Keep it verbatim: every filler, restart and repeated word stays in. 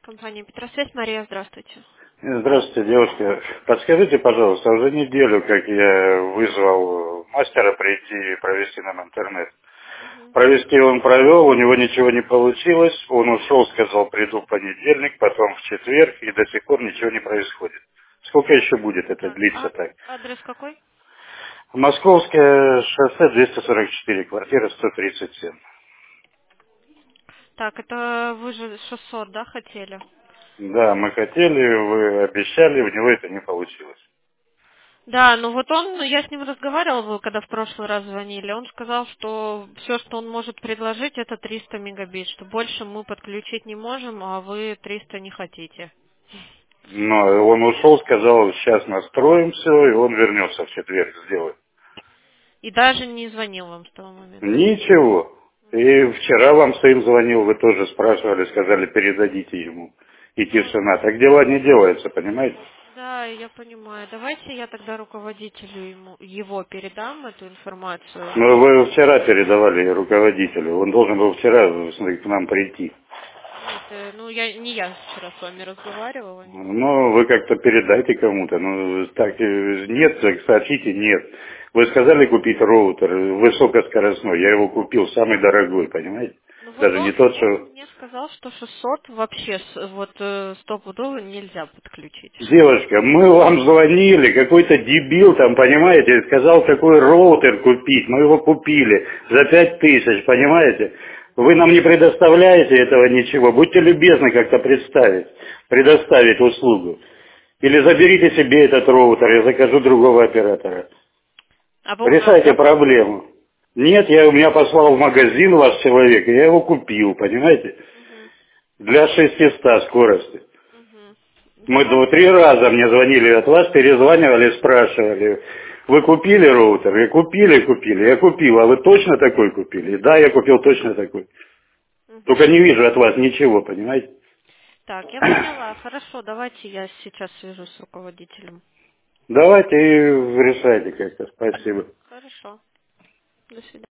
Компания Петросвязь, Мария, здравствуйте. Здравствуйте, девушка. Подскажите, пожалуйста, уже неделю, как я вызвал мастера прийти и провести нам интернет. Мгм. Провести он провел, у него ничего не получилось, он ушел, сказал, приду в понедельник, потом в четверг, и до сих пор ничего не происходит. Сколько еще будет это Так, длиться а так? адрес какой? Московское шоссе двести сорок четыре, квартира сто тридцать семь. Так, это вы же шестьсот, да, хотели? Да, мы хотели, вы обещали, у него это не получилось. Да, ну вот он, ну, я с ним разговаривала, вы когда в прошлый раз звонили, он сказал, что все, что он может предложить, это триста мегабит, что больше мы подключить не можем, а вы триста не хотите. Но он ушел, сказал, сейчас настроим все, и он вернется в четверг сделать. И даже не звонил вам с того момента. Ничего. И вчера вам сын звонил, вы тоже спрашивали, сказали, передадите ему. И Ну, тишина. Так дела не делаются, понимаете? да, я понимаю. Давайте я тогда руководителю ему, его передам эту информацию. Но вы вчера передавали руководителю. Он должен был вчера к нам прийти. Нет, э, ну я не я вчера с вами разговаривала. Ну, вы как-то передайте кому-то. Ну, так э, нет, так сообщите нет. Вы сказали купить роутер высокоскоростной. Я его купил, самый дорогой, понимаете? Ну вот Даже не он, тот, он что... мне сказал, что шестьсот вообще с- вот э, стопудово нельзя подключить. Девушка, мы вам звонили, какой-то дебил там, понимаете, сказал, какой роутер купить. Мы его купили за пять тысяч, понимаете? Вы нам не предоставляете этого ничего. Будьте любезны как-то представить, предоставить услугу. Или заберите себе этот роутер, я закажу другого оператора. А вы у нас Решайте заказывали? проблему. Нет, я у меня послал в магазин ваш человек, и я его купил, понимаете? Угу, Для шестисот скорости. угу. Мы Давай. два, три раза мне звонили от вас, перезванивали, спрашивали, вы купили роутер? Я купили, купили. Я купил, а вы точно такой купили? Да, я купил точно такой. Угу. Только не вижу от вас ничего, понимаете? Так, я поняла. Хорошо, давайте я сейчас свяжусь с руководителем. Давайте и решайте как-то. Спасибо. Хорошо. До свидания.